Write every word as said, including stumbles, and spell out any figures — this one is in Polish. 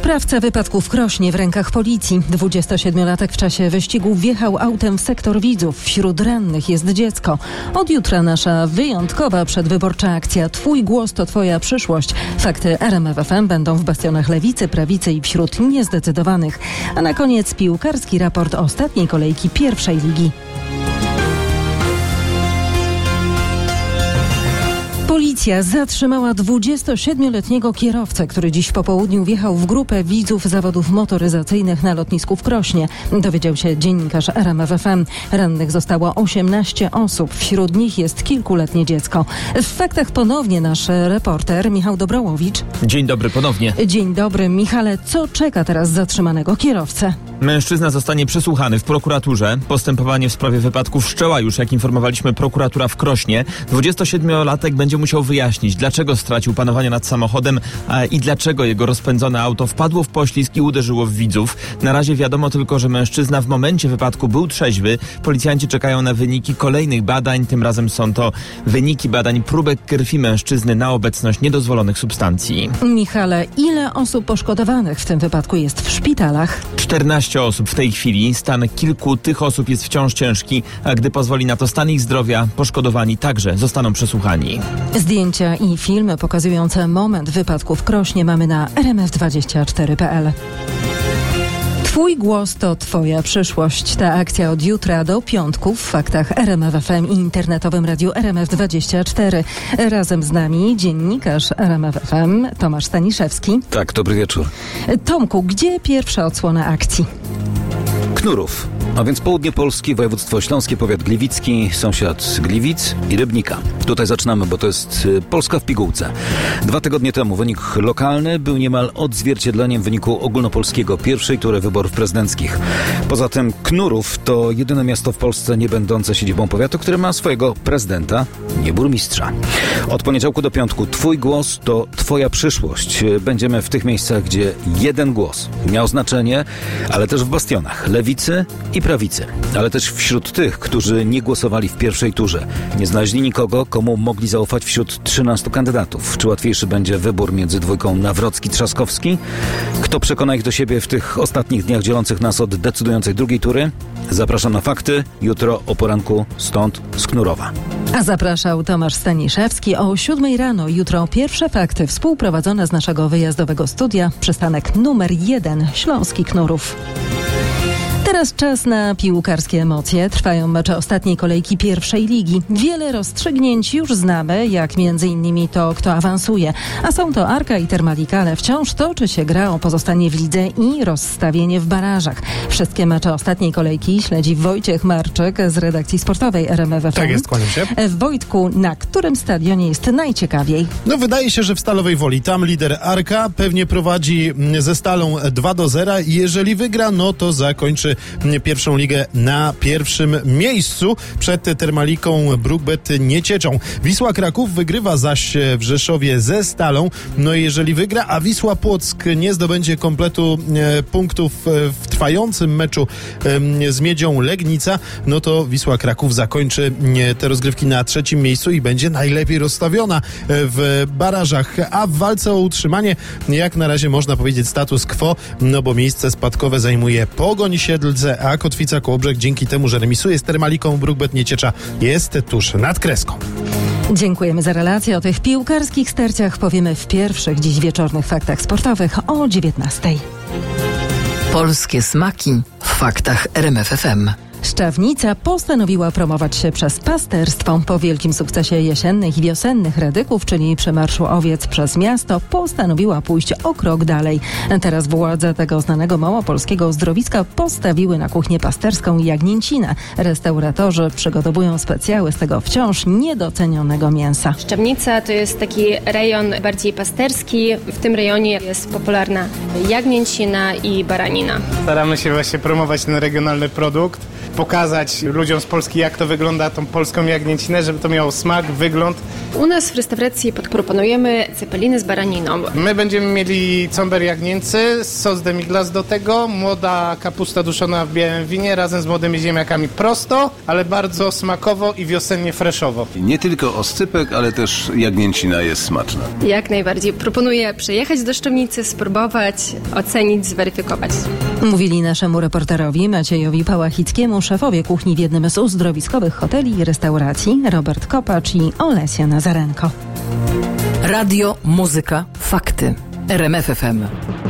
Sprawca wypadku w Krośnie w rękach policji. dwudziestosiedmiolatek w czasie wyścigu wjechał autem w sektor Widzów. Wśród rannych jest dziecko. Od jutra nasza wyjątkowa przedwyborcza akcja Twój głos to Twoja przyszłość. Fakty R M F F M będą w bastionach lewicy, prawicy i wśród niezdecydowanych. A na koniec piłkarski raport ostatniej kolejki pierwszej ligi. Policja zatrzymała dwudziestosiedmioletniego kierowcę, który dziś po południu wjechał w grupę widzów zawodów motoryzacyjnych na lotnisku w Krośnie. Dowiedział się dziennikarz R M F F M. Rannych zostało osiemnaście osób. Wśród nich jest kilkuletnie dziecko. W faktach ponownie nasz reporter Michał Dobrołowicz. Dzień dobry ponownie. Dzień dobry, Michale. Co czeka teraz zatrzymanego kierowcę? Mężczyzna zostanie przesłuchany w prokuraturze. Postępowanie w sprawie wypadku wszczęła już, jak informowaliśmy, prokuratura w Krośnie. dwudziestosiedmiolatek będzie musiał wyjaśnić, dlaczego stracił panowanie nad samochodem a, i dlaczego jego rozpędzone auto wpadło w poślizg i uderzyło w widzów. Na razie wiadomo tylko, że mężczyzna w momencie wypadku był trzeźwy. Policjanci czekają na wyniki kolejnych badań. Tym razem są to wyniki badań próbek krwi mężczyzny na obecność niedozwolonych substancji. Michale, ile osób poszkodowanych w tym wypadku jest w szpitalach? czternaście osób w tej chwili. Stan kilku tych osób jest wciąż ciężki, a gdy pozwoli na to stan ich zdrowia, poszkodowani także zostaną przesłuchani. Zdjęcia i filmy pokazujące moment wypadku w Krośnie mamy na R M F dwadzieścia cztery kropka p l. Twój głos to Twoja przyszłość. Ta akcja od jutra do piątku w faktach R M F F M i internetowym radiu R M F dwadzieścia cztery. Razem z nami dziennikarz R M F F M Tomasz Staniszewski. Tak, dobry wieczór. Tomku, gdzie pierwsza odsłona akcji? Knurów, a więc południe Polski, województwo śląskie, powiat gliwicki, sąsiad Gliwic i Rybnika. Tutaj zaczynamy, bo to jest Polska w pigułce. Dwa tygodnie temu wynik lokalny był niemal odzwierciedleniem wyniku ogólnopolskiego pierwszej tury wyborów prezydenckich. Poza tym Knurów to jedyne miasto w Polsce nie będące siedzibą powiatu, które ma swojego prezydenta, nie burmistrza. Od poniedziałku do piątku Twój głos to Twoja przyszłość. Będziemy w tych miejscach, gdzie jeden głos miał znaczenie, ale też w bastionach lewicy i prawicy, ale też wśród tych, którzy nie głosowali w pierwszej turze. Nie znaleźli nikogo, komu mogli zaufać wśród trzynastu kandydatów. Czy łatwiejszy będzie wybór między dwójką Nawrocki-Trzaskowski? Kto przekona ich do siebie w tych ostatnich dniach dzielących nas od decydującej drugiej tury? Zapraszam na fakty. Jutro o poranku stąd z Knurowa. A zapraszał Tomasz Staniszewski. O siódmej rano jutro pierwsze fakty współprowadzone z naszego wyjazdowego studia. Przystanek numer jeden Śląski Knurów. Teraz czas na piłkarskie emocje. Trwają mecze ostatniej kolejki pierwszej ligi. Wiele rozstrzygnięć już znamy, jak między innymi to, kto awansuje. A są to Arka i Termalika, ale wciąż toczy się gra o pozostanie w lidze i rozstawienie w barażach. Wszystkie mecze ostatniej kolejki śledzi Wojciech Marczyk z redakcji sportowej R M F F M. Tak jest, kłaniam się. Wojtku, na którym stadionie jest najciekawiej? No wydaje się, że w Stalowej Woli. Tam lider Arka pewnie prowadzi ze Stalą dwa do zera i jeżeli wygra, no to zakończy pierwszą ligę na pierwszym miejscu przed Termaliką Brukbet Niecieczą. Wisła Kraków wygrywa zaś w Rzeszowie ze Stalą. No i jeżeli wygra, a Wisła Płock nie zdobędzie kompletu e, punktów w trwającym meczu e, z Miedzią Legnica, no to Wisła Kraków zakończy e, te rozgrywki na trzecim miejscu i będzie najlepiej rozstawiona w barażach. A w walce o utrzymanie, jak na razie można powiedzieć status quo, no bo miejsce spadkowe zajmuje Pogoń Siedlce, a Kotwica Kołobrzeg dzięki temu, że remisuje z Termaliką Brukbet Nieciecza, jest tuż nad kreską. Dziękujemy za relację. O tych piłkarskich sterciach powiemy w pierwszych dziś wieczornych faktach sportowych o dziewiętnastej. Polskie smaki w faktach R M F F M. Szczawnica postanowiła promować się przez pasterstwo. Po wielkim sukcesie jesiennych i wiosennych radyków, czyli przemarszu owiec przez miasto, postanowiła pójść o krok dalej. Teraz władze tego znanego małopolskiego zdrowiska postawiły na kuchnię pasterską jagnięcinę. Restauratorzy przygotowują specjały z tego wciąż niedocenionego mięsa. Szczawnica to jest taki rejon bardziej pasterski. W tym rejonie jest popularna jagnięcina i baranina. Staramy się właśnie promować ten regionalny produkt. pokazać ludziom z Polski, jak to wygląda, tą polską jagnięcinę, żeby to miało smak, wygląd. U nas w restauracji proponujemy cepeliny z baraniną. My będziemy mieli comber jagnięcy, sos demi-glace do tego, młoda kapusta duszona w białym winie razem z młodymi ziemniakami. Prosto, ale bardzo smakowo i wiosennie freshowo. Nie tylko oscypek, ale też jagnięcina jest smaczna. Jak najbardziej. Proponuję przyjechać do Szczomnicy, spróbować, ocenić, zweryfikować. Mówili naszemu reporterowi Maciejowi Pałachickiemu szefowie kuchni w jednym z uzdrowiskowych hoteli i restauracji Robert Kopacz i Olesia Nazarenko. Radio, muzyka, fakty. R M F F M.